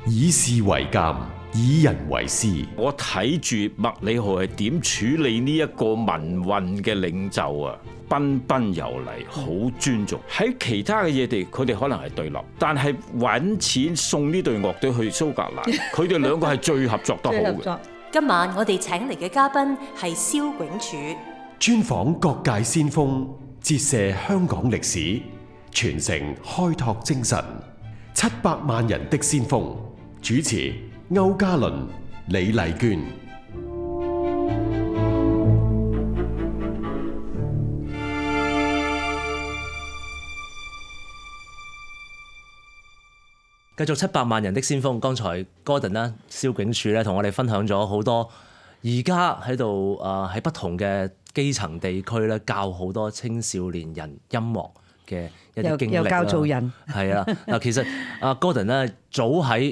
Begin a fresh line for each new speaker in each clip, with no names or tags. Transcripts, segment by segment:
以事為鑑，以人為師。
我睇住麥理浩係點處理呢一個民運嘅領袖啊，彬彬有禮，好尊重。喺其他嘅嘢地，佢哋可能係對立，但係揾錢送呢隊樂隊去蘇格蘭，佢哋兩個係最合作得好嘅。
今晚我哋請嚟嘅嘉賓係蕭炯柱，
專訪各界先鋒，折射香港歷史，傳承開拓精神。700萬人的先鋒，主持歐嘉倫、李麗娟。
繼續700萬人的先鋒，剛才 Gordon 啦、蕭炯柱咧同我哋分享咗好多，而家喺度喺不同嘅基層地區咧教好多青少年人音樂嘅一啲經歷啦。又教做人。係啊，嗱，其實Gordon 咧早喺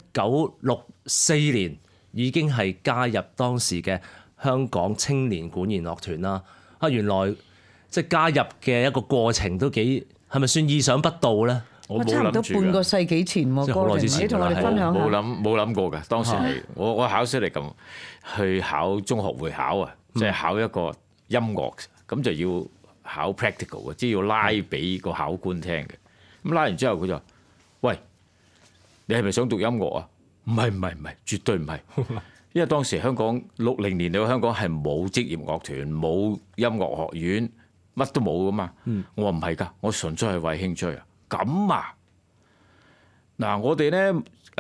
1964年已經係加入當時嘅香港青年管弦樂團啦。原來即係加入嘅一個過程都幾係咪算意想不到咧？
我差唔多半個世紀前喎，
好耐之前，
你同我哋分享下。
冇諗過㗎，當時係我考試嚟咁去考中學會考啊，即係考一個音樂，咁就要考 practical 嘅，即係要拉俾個考官聽嘅。咁拉完之後佢就話：喂，你係咪想讀音樂啊？唔係，絕對唔係。因為當時香港60年代香港係冇職業樂團、冇音樂學院，乜都冇㗎嘛。我話唔係㗎，我純粹係為興趣啊。咁啊，嗱，我哋咧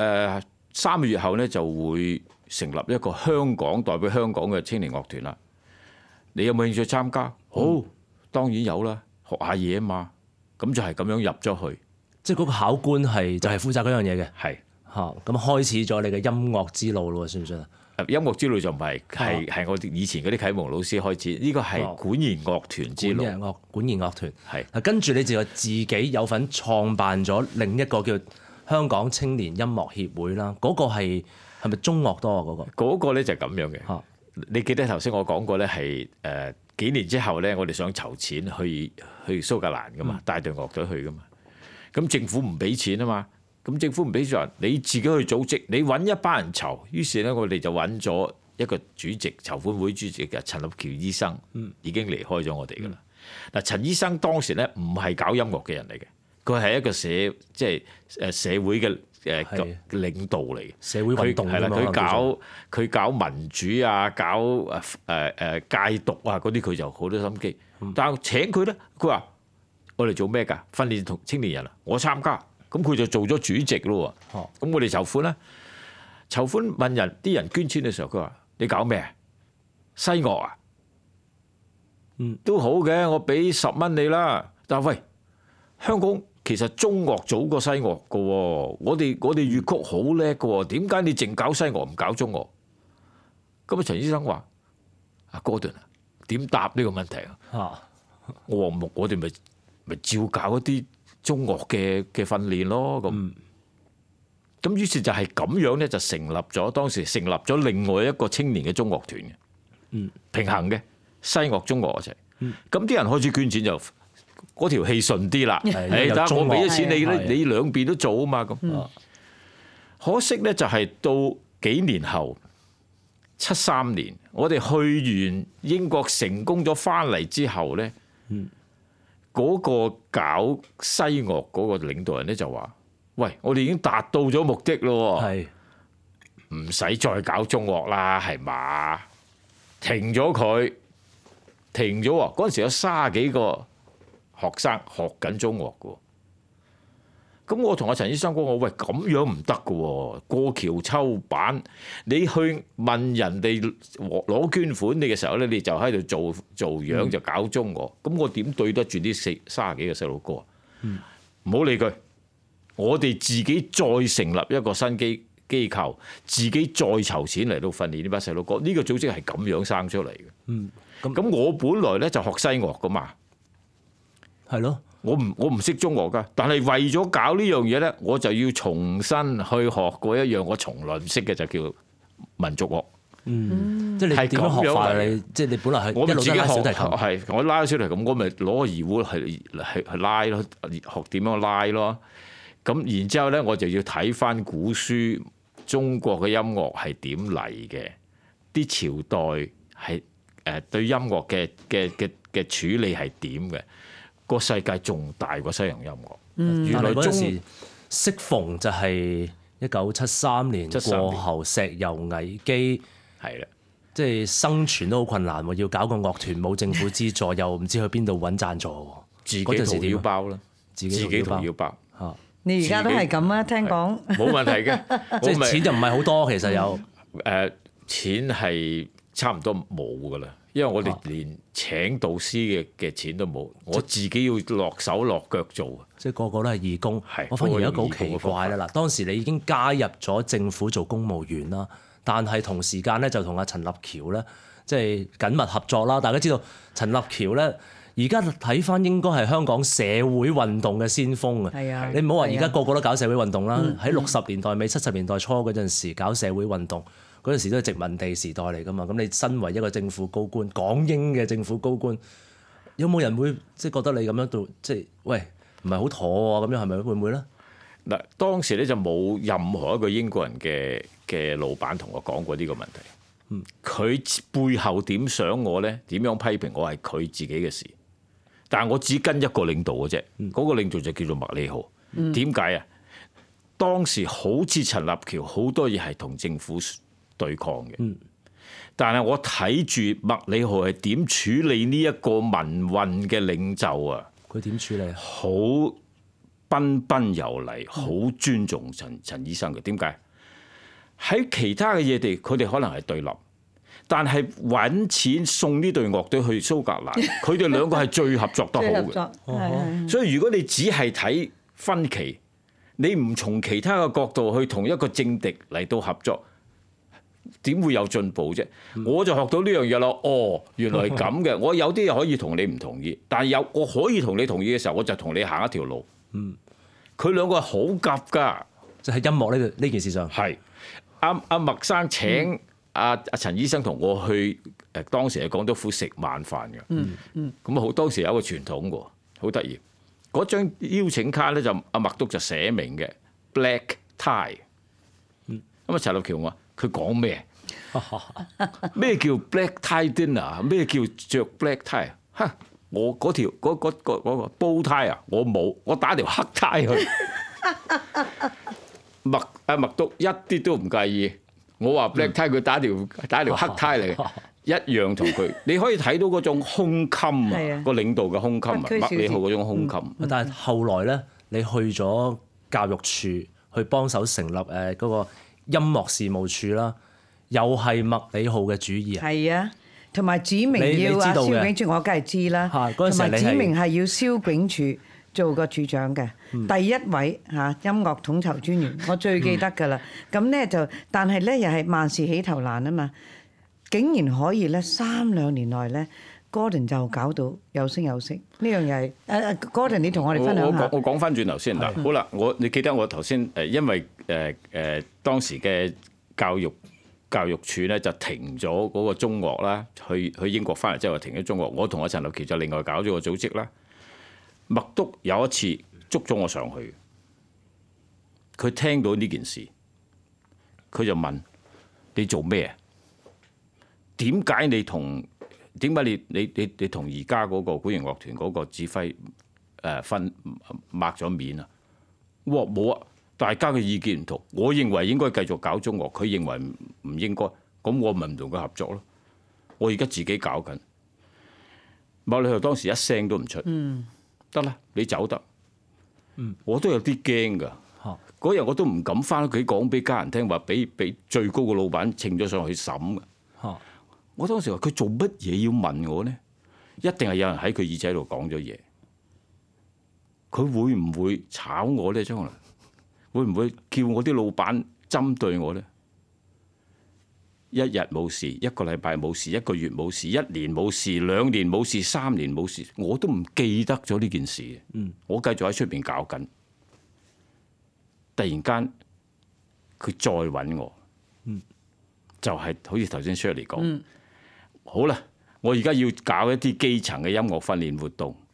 3個月後咧就會成立一個香港代表香港嘅青年樂團啦。你有冇興趣參加？好，當然有啦，學下嘢啊嘛。咁就係咁樣入咗去，
即係嗰個考官係就係負責嗰樣嘢嘅。
係
嚇，咁開始咗你嘅音樂之路咯，算唔算啊？
音樂之路就唔係，係我哋以前嗰啲啟蒙老師開始，呢個係管弦樂團之路。管弦樂團係嗱，跟住你就自己有份創辦咗另一個叫香港青年音樂協會啦。嗰個係咪中樂多啊？嗰個咧就係咁樣嘅。你記得頭先我講過咧，係幾年之後咧，我哋想籌錢去蘇格蘭噶嘛，帶隊樂隊去噶嘛。咁政府唔俾錢啊嘛。咁政府唔俾咗，你自己去組織，你揾一班人籌。於是咧，我哋就揾咗一個主席，籌款會主席嘅陳立橋醫生，已經離開咗我哋噶啦。嗱，陳醫生當時咧唔係搞音樂嘅人嚟嘅，佢係一個社會嘅領導嚟嘅，社會運動係啦，佢搞民主啊，搞戒毒啊嗰啲，佢就好多心機。但係請佢咧，佢話我哋做咩㗎？訓練同青年人啊，我參加。咁佢就做咗主席咯喎，咁我哋籌款啦，籌款問人啲人捐錢嘅時候，佢話：你搞咩啊？西樂啊？都好嘅，我俾10蚊你啦。但係喂，香港其實中樂早過西樂㗎喎，我哋粵曲好叻㗎喎，點解你淨搞西樂唔搞中樂？咁啊，陳醫生話：阿Gordon啊，點答呢個問題啊？我話我哋咪照搞一啲中樂嘅訓練咯，咁於是就係咁樣咧，就成立咗當時成立咗另外一個青年嘅中樂團嘅，平衡嘅西樂中樂一齊。咁啲人開始捐錢就嗰條氣順啲啦。但係我俾咗錢你兩邊都做啊嘛咁。可惜咧就係到幾年後73年，我哋去完英國成功咗翻嚟之後咧。嗰個搞西樂嗰個領導人咧就話：喂，我哋已經達到咗目的咯，唔使再搞中樂啦，係嘛？停咗佢，停咗喎。嗰陣時有30幾個學生學緊中樂嘅。咁我同阿陳醫生講：我喂，咁樣唔得嘅喎，過橋抽板，你去問人哋攞捐款你嘅時候咧，你就喺度做樣就搞中樂，咁我點對得住啲30幾個細路哥啊？唔好理佢，我哋自己再成立一個新機構，自己再籌錢嚟到訓練呢班細路哥。呢個組織係咁樣生出嚟嘅。咁我本來咧就學西樂噶嘛，係咯。我唔識中樂噶，但係為咗搞呢樣嘢咧，我就要重新去學過一樣我從來唔識嘅，就叫民族樂。
即係你點樣學法？你即係你本來係一路都拉小提琴，
係我拉小提琴，我咪攞個二胡去拉咯，學點樣拉咯。
咁然之後咧，我就要睇翻古書，中國嘅音樂係點嚟嘅？啲朝代係對音樂嘅處理係點嘅？個世界仲大過西洋音樂。原來
嗰陣時適逢就係1973年過後，石油危機
係啦，
即係生存都好困難喎，要搞個樂團冇政府資助，又唔知去邊度揾贊助喎。
自己掏腰包啦，自己掏腰包
嚇。
你而家都係咁啊？聽講
冇問題嘅，
即係錢就唔係好多，其實有
錢係差唔多冇噶啦，因為我哋連請導師嘅錢都冇，我自己要落手落腳做。
即係個個都係義工。
係
我反而有一個好奇怪啦，嗱，當時你已經加入咗政府做公務員啦，但係同時間咧就同阿陳立橋咧即係緊密合作啦。大家知道陳立橋咧。而家睇翻應該係香港社會運動嘅先鋒啊！你唔好話而家個個都搞社會運動啦，喺60年代尾、70年代初嗰陣時搞社會運動，嗰陣時都係殖民地時代嚟㗎嘛。咁你身為一個政府高官，港英嘅政府高官，有冇人會即係覺得你咁樣做即係喂唔係好妥喎？咁樣係咪會唔會咧？
嗱，當時咧就冇任何一個英國人嘅老闆同我講過呢個問題。佢背後點想我咧？點樣批評我係佢自己嘅事。但係我只跟一個領導嘅啫，嗰個領導就叫做麥理浩。點解啊？當時好似陳立橋好多嘢係同政府對抗嘅，但係我睇住麥理浩係點處理呢一個民運嘅領袖啊？
佢點處理啊？
好彬彬有禮，好尊重陳醫生嘅。點解？喺其他嘅嘢地，佢哋可能係對立。但係揾錢送呢隊樂隊去蘇格蘭，佢哋兩個係最合作得好嘅。所以如果你只係睇分歧，你唔從其他嘅角度去同一個政敵嚟到合作，點會有進步啫？我就學到呢樣嘢咯。哦，原來係咁嘅。我有啲嘢可以同你唔同意，但係我可以同你同意嘅時候，我就同你行一條路。佢兩個係好夾㗎，
就係音樂呢件事上
係阿麥生請。阿陳醫生同我去當時係港督府食晚飯嘅，咁好當時有一個傳統喎，好得意。嗰張邀請卡咧就阿麥督就寫明嘅 black tie，咁啊陳立橋話佢講咩？咩叫 black tie dinner？ 咩叫着 black tie？ 嚇我嗰條嗰個煲呔啊，我冇，我打條黑呔去。麥督一啲都唔介意。我話 black tie， 佢打條黑呔嚟，一樣同佢。你可以睇到嗰種胸襟啊，個領導嘅胸襟啊，麥理浩嗰種胸襟。
但係後來咧，你去咗教育處去幫手成立嗰個音樂事務處啦，又係麥理浩嘅主意啊。係啊，
同埋指明要啊蕭景柱，我梗係知啦。同埋指明係要蕭景柱做個處長嘅，第一位嚇音樂統籌專員，我最記得㗎啦。咁咧就，但係咧又係萬事起頭難啊嘛，竟然可以咧3-2年內咧 ，Gordon 就搞到有聲有色。呢樣嘢係Gordon，你同我哋分享下。
我講翻轉頭先嗱，好啦，你記得我頭先因為當時嘅教育處咧就停咗嗰個中樂啦，去英國翻嚟之後停咗中樂，我同阿陳立橋就另外搞咗個組織啦。麥督有一次捉咗我上去，佢聽到呢件事，佢就問：你做咩？點解你同而家嗰個管弦樂團嗰個指揮抹咗面啊？我話冇啊，大家嘅意見唔同，我認為應該繼續搞中樂，佢認為唔應該，咁我咪唔同佢合作咯。我而家自己搞緊，麥理浩當時一聲都唔出。得啦，你走得，我都有啲驚㗎。嗰日我都唔敢翻屋企講俾家人聽，話俾最高嘅老闆稱咗上去審㗎。我當時話佢做乜嘢要問我呢？一定係有人喺佢耳仔度講咗嘢。佢會唔會炒我呢？將來會唔會叫我啲老闆針對我呢？一日冇事，一個禮拜冇事，一個月冇事，一年冇事，2年冇事，3年冇事，我都唔記得咗呢件事。我繼續喺出邊搞緊，突然間佢再揾我，就係好似頭先 Shirley 講，好啦，我而家要搞一啲基層嘅音樂訓練活動，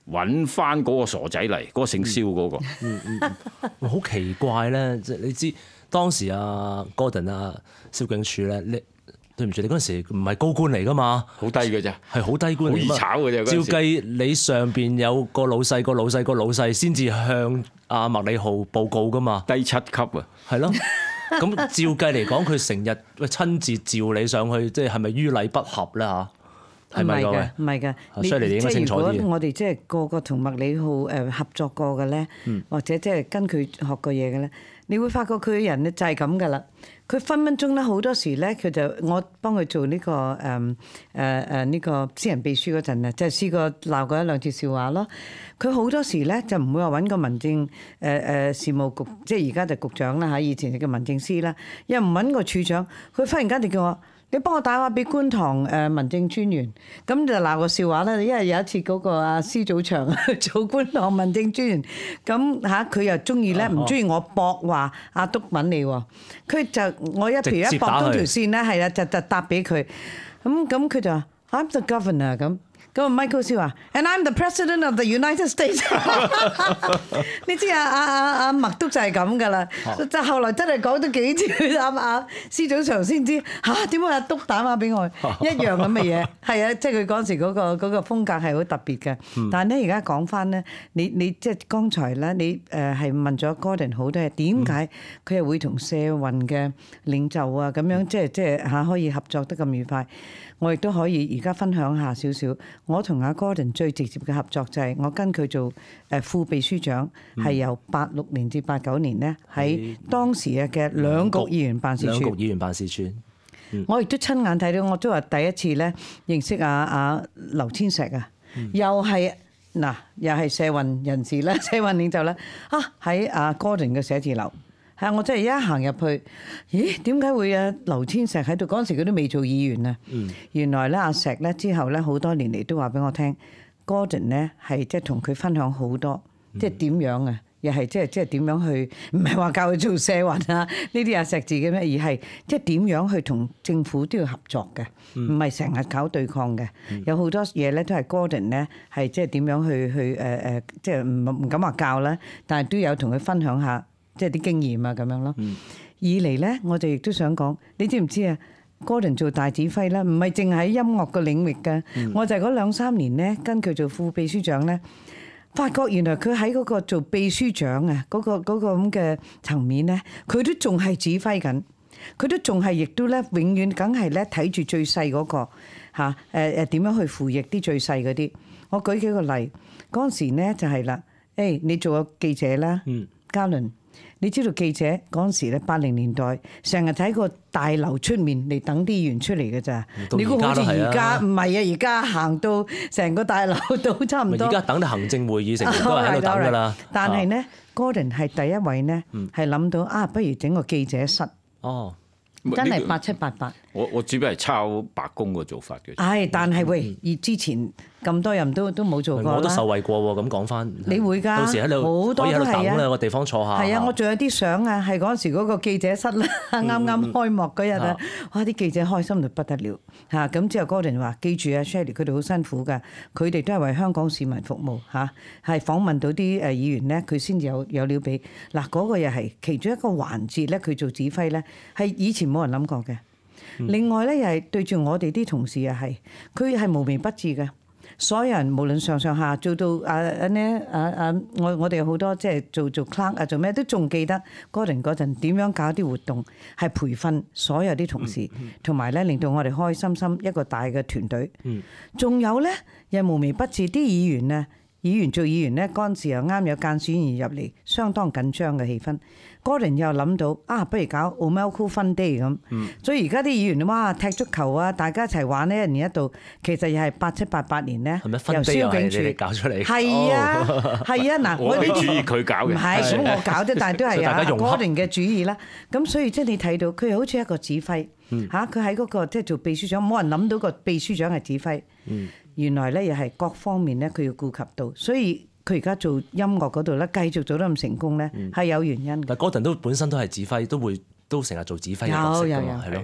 揾翻嗰個傻仔嚟，嗰個姓蕭嗰個。
好奇怪咧，即係你知當時阿 Gordon 啊、蕭景柱咧，你對唔住，你嗰陣時唔係高官嚟噶嘛，
好低嘅啫，
係好低官嚟，
好易炒嘅啫。
照計你上邊有個老細，個老細個老細先至向阿麥理浩報告噶嘛，
低7級啊，
係咯。咁照計嚟講，佢成日親自召你上去，即係咪於禮不合咧嚇？係咪㗎？
唔係㗎，
所以你應該清楚啲。
如果我哋即係個個同麥理浩合作過嘅咧，或者即係跟佢學過嘢嘅咧，你會發覺佢嘅人咧就係咁㗎啦。佢分分鐘咧好多時咧，佢就我幫佢做呢個呢個私人秘書嗰陣啊，即係試過鬧過一兩次笑話咯。佢好多時咧就唔會話揾個民政事務局，即係而家就局長啦嚇，以前就叫民政司啦，又唔揾個處長，佢忽然間就叫我。你幫我打電話俾觀塘民政專員，咁就鬧個笑話啦。因為有一次嗰個阿施祖祥做觀塘民政專員，咁嚇佢又中意咧，唔中意我駁話阿督敏你喎。佢就我一條一駁嗰條線咧，係啊，就答俾佢。咁佢就話 I'm the governor 咁。咁 Michael 先話 ，and I'm the president of the United States 。你知阿麥督就係咁噶啦，就後來真係講咗幾次，阿施祖祥先知嚇點解阿督打電俾我一樣咁嘅嘢，係啊，即係佢嗰時嗰個風格係好特別嘅。但係咧而家講翻咧，你即係剛才咧，你係問咗 Gordon 好多嘢，點解佢係會同社運嘅領袖啊咁樣即係嚇可以合作得咁愉快？我亦都可以而家分享下少少。我同阿 Gordon 最直接嘅合作就係我跟佢做副秘書長，係由86年至89年咧喺當時嘅兩局議員辦事處。兩局議員辦事處，我亦都親眼睇到，我都話第一次咧認識阿劉千石啊，又係社運人士啦，社運領袖啦，喺阿 Gordon 嘅寫字樓。係，我真係一行入去，咦？點解會啊？劉千石喺度嗰陣時，佢都未做議員啊。原來咧，阿石咧之後咧，好多年嚟都話俾我聽 ，Gordon 咧係即係同佢分享好多，即係點樣啊？又係即係點樣去？唔係話教佢做社運啊？呢啲阿石自己咩？而係即係點樣去同政府都要合作嘅，唔係成日搞對抗嘅。有好多嘢咧都係 Gordon 咧係即係點樣去即係唔敢話教啦，但係都有同佢分享下。即係啲經驗啊咁樣咯。二嚟咧，我哋亦都想講，你知唔知啊 ？Gordon 做大指揮咧，唔係淨喺音樂個領域嘅。我就係嗰2-3年咧，跟佢做副秘書長咧，發覺原來佢喺嗰個做秘書長啊，嗰個咁嘅層面咧，佢都仲係指揮緊，佢都仲係亦都咧，永遠梗係咧睇住最細嗰個嚇點樣去扶翼啲最細嗰啲。我舉幾個例，嗰陣時咧就係啦，你做個記者啦，嘉倫。你知道記者嗰陣時咧，80年代成日喺個大樓出面嚟等啲議員出嚟嘅咋？你估好似而家唔係啊？而家行到成個大樓都差唔多。
而家等到行政會議成員都係喺度等㗎啦。
但係咧，Gordon 係第一位咧，係諗到不如整個記者室。哦。真係8788。
我只不過係抄白宮個做法嘅。
但係喂，而之前咁多人都冇做過啦。
我都受惠過喎，咁講翻。
你會㗎？
到時喺度好多可以喺度等啦，有個地方坐下。
係啊，我仲有啲相啊，係嗰陣時嗰個記者室啦，啱啱開幕嗰日啊，哇！啲記者開心到不得了嚇。咁之後 Gordon 話：記住啊 ，Shirley 佢哋好辛苦㗎，佢哋都係為香港市民服務嚇。係訪問到啲議員咧，佢先至有料俾。嗱，嗰個又係其中一個環節咧，佢做指揮咧，係以前冇人諗過嘅。另外咧，又係對住我哋啲同事又係，佢係無微不至嘅。所有人無論上下做到我哋有好多即係做 clerk 啊，做咩都仲記得 Gordon 嗰陣點樣搞啲活動，係培訓所有啲同事，同埋咧令到我哋開心心一個大嘅團隊。仲有咧，又無微不至啲議員啊，做議員咧嗰陣時又啱有間選議員入嚟，相當緊張嘅氣氛。Gordon 又諗到不如搞 Omelco Fun Day 咁，所以而家啲議員哇踢足球啊，大家一齊玩呢，一年一度，其實又係8788年咧，由蕭景柱
搞出嚟，
係啊，嗱，
我俾主意佢搞嘅，
唔係咁我搞啫，但係都係啊 Gordon 嘅主意啦。咁所以即係你睇到佢好似一個指揮嚇，佢喺嗰個即係做秘書長，冇人諗到個秘書長係指揮，原來咧又係各方面咧佢要顧及到，所以。佢而家做音樂嗰度咧，繼續做得咁成功咧，係有原因嘅。
但 Gordon 都本身都係指揮，都成日做指揮嘅角色㗎嘛，係咯。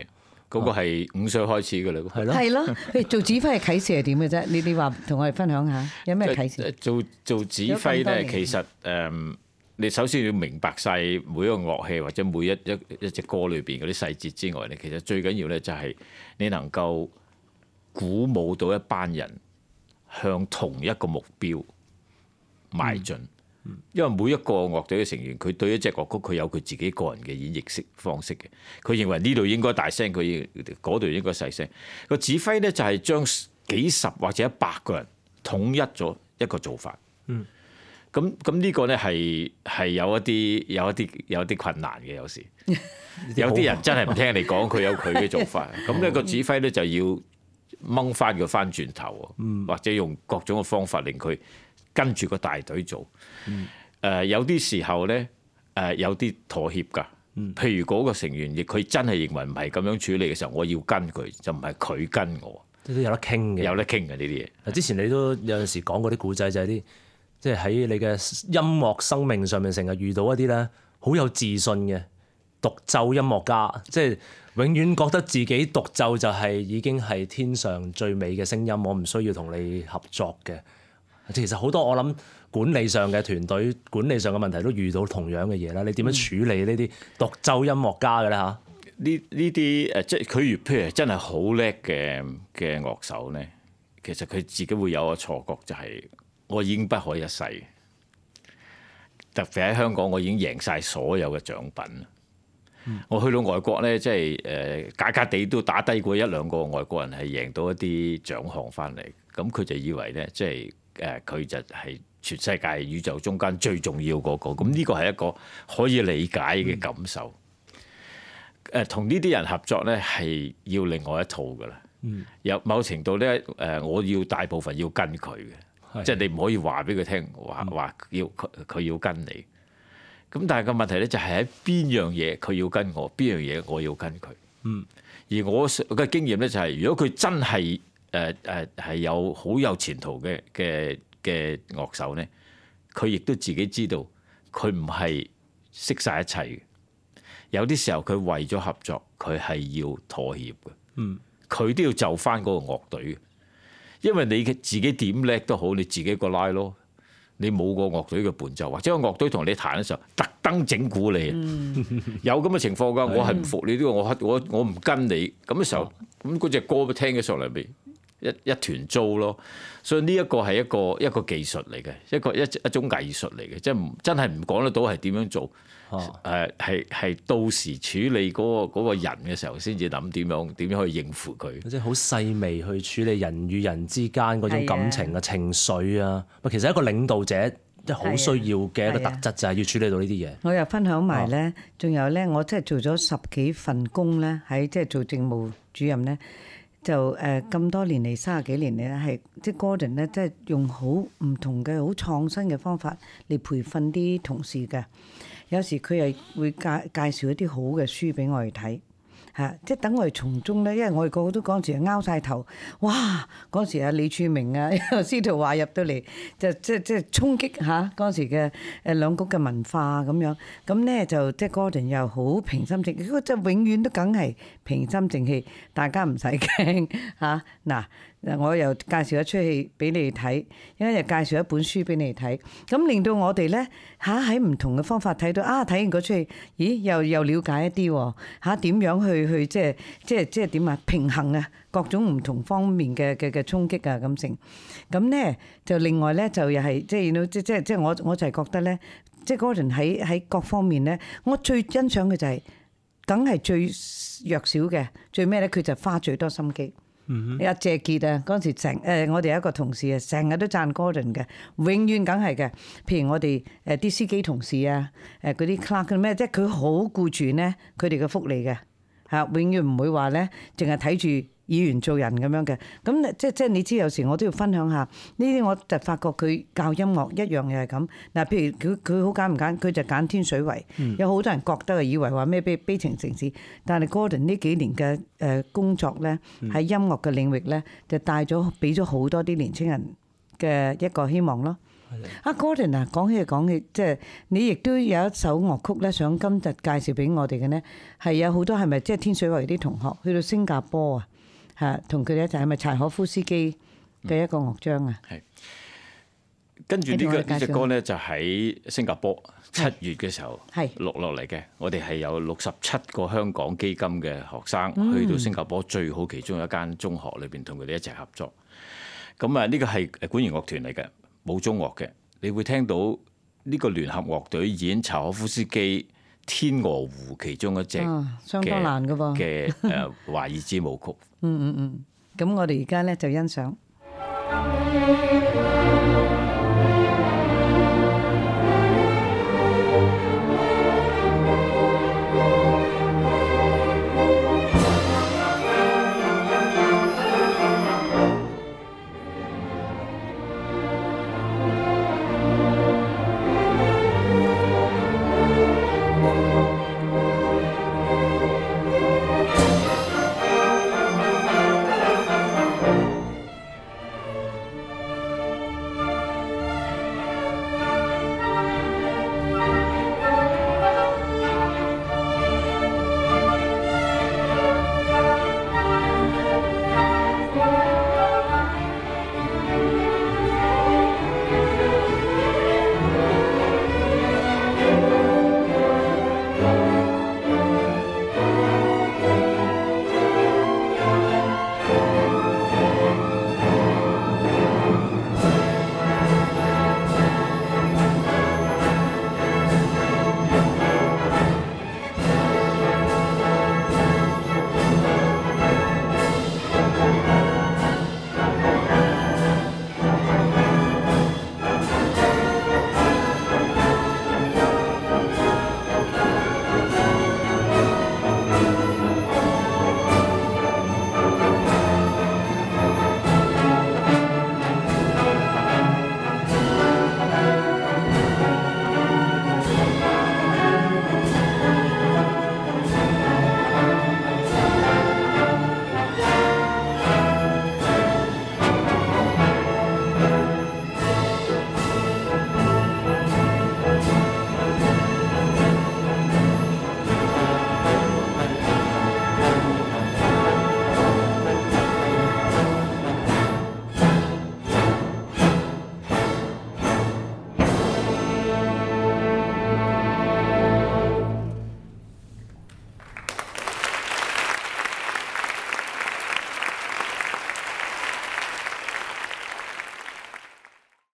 嗰個係5歲開始㗎啦。
係咯，係咯。譬如做指揮嘅啟示係點嘅啫？你話同我哋分享下，有咩啟示？
做指揮咧，其實你首先要明白晒每一個樂器或者每一隻歌裏邊嗰啲細節之外咧，其實最緊要咧就係你能夠鼓舞到一班人向同一個目標邁進。因為每一個樂隊嘅成員，佢對一隻樂曲佢有佢自己個人嘅演繹方式嘅。佢認為呢度應該大聲，佢嗰度應該細聲。個指揮咧就係將幾十或者100個人統一咗一個做法。咁呢個咧係有一啲困難嘅，有時有啲人真係唔聽你講，佢有佢嘅做法。咁呢個指揮咧就要掹翻佢翻轉頭，或者用各種嘅方法令佢跟住個大隊做。有啲時候咧有啲妥協㗎。譬如嗰個成員亦佢真係認為唔係咁樣處理嘅時候，我要跟佢，就唔係佢跟我。
都有得傾嘅，
有得傾嘅呢啲嘢。
之前你都有陣時講過啲古仔，就係啲即係喺你嘅音樂生命上面成日遇到一啲咧好有自信嘅獨奏音樂家，即係永遠覺得自己獨奏就係已經係天上最美嘅聲音，我唔需要同你合作嘅。其實好多我諗管理上嘅團隊管理上嘅問題都遇到同樣嘅嘢啦。你點樣處理呢啲獨奏音樂家嘅咧嚇？
呢啲即係佢譬如真係好叻嘅樂手咧，其實佢自己會有個錯覺，就係我已經不可一世。特別喺香港，我已經贏晒所有嘅獎品。我去到外國咧，即係假假地都打低過1、2個外國人係贏到一啲獎項翻嚟。咁佢就以為咧，即係佢就係全世界宇宙中間最重要嗰個。咁呢個係一個可以理解嘅感受。同呢啲人合作咧係要另外一套㗎啦。有某程度咧，我要大部分要跟佢嘅，即係你唔可以話俾佢聽，話要佢要跟你。咁但係個問題咧就係喺邊樣嘢佢要跟我，邊樣嘢我要跟佢。而我嘅經驗咧就係，如果佢真係係有好有前途嘅樂手咧，佢亦都自己知道佢唔係識晒一切嘅。有啲時候佢為咗合作，佢係要妥協嘅。佢都要就翻嗰個樂隊嘅，因為你自己點叻都好，你自己個拉咯。你冇個樂隊嘅伴奏，或者個樂隊同你彈嘅時候，特登整蠱你。有咁嘅情況㗎，我係唔服你呢個，我唔跟你咁嘅時候，咁嗰隻歌聽起上嚟咪一團糟咯。所以呢一個係一個技術嚟嘅，一種藝術嚟嘅，即係真係唔講得到係點樣做。係到時處理嗰個人嘅時候，先至諗點樣去應付佢。
即係好細微去處理人與人之間嗰種感情啊、情緒啊。其實一個領導者即係好需要嘅一個特質，就係要處理到呢啲嘢。
我又分享埋咧，仲有咧，我真係做咗10幾份工咧，喺即係做政務主任咧，就咁多年嚟30幾年嚟咧，係即係 Gordon 咧，即係用好唔同嘅好創新嘅方法嚟培訓啲同事嘅。有時佢係會介紹一啲好嘅書俾我哋睇，即係等我哋從中咧，因為我哋個個都嗰陣時係拗晒頭，哇！嗰陣時啊李柱銘啊、司徒華入到嚟，就即係衝擊嚇嗰陣時嘅兩局嘅文化咁樣，咁咧就即係 Gordon 又好平心靜氣，佢即係永遠都梗係平心靜氣，大家唔使驚嚇嗱。我又介紹一出戲俾你哋睇，因為又介紹一本書俾你哋睇，咁令到我哋咧喺唔同嘅方法睇到睇完嗰出戲，咦又了解一啲喎點樣去即係點啊平衡啊各種唔同方面嘅衝擊啊咁成，咁咧就另外咧就又係即係我就係覺得咧，即係 Gordon 喺各方面咧，我最欣賞嘅就係梗係最弱小嘅，最咩咧佢就花最多心機。阿謝傑啊，嗰陣時我哋有一個同事啊，成日都讚 Gordon 嘅，永遠梗係嘅。譬如我哋啲司機同事啊，嗰啲 clerk 咩，即係佢好顧住咧佢哋嘅福利嘅嚇，永遠唔會話咧淨係睇住議員做人咁樣嘅。咁即係你知有時我都要分享下呢啲，我就發覺佢教音樂一樣又係咁嗱。譬如佢好揀唔揀，佢就揀天水圍。有好多人覺得以為話咩悲情城市，但係 Gordon 呢幾年嘅工作咧喺音樂嘅領域咧，就俾咗好多啲年青人嘅一個希望咯。 阿 Gordon 啊，講起，即係你亦都有一首樂曲咧，想今日介紹俾我哋嘅呢，係有好多係咪即係天水圍啲同學去到新加坡啊，係同佢哋一齊係咪柴可夫斯基嘅一個樂章啊？
係。跟住呢隻歌呢，就喺新加坡7月嘅時候錄落嚟嘅。我哋係有67個香港基金嘅學生去到新加坡最好其中一間中學裏邊同佢哋一齊合作。咁啊，呢個係管弦樂團嚟嘅，冇中樂嘅。你會聽到呢個聯合樂隊演柴可夫斯基《天鵝湖》其中一隻
相當難嘅噃
嘅華爾茲舞曲。
咁我哋而家呢，就欣賞。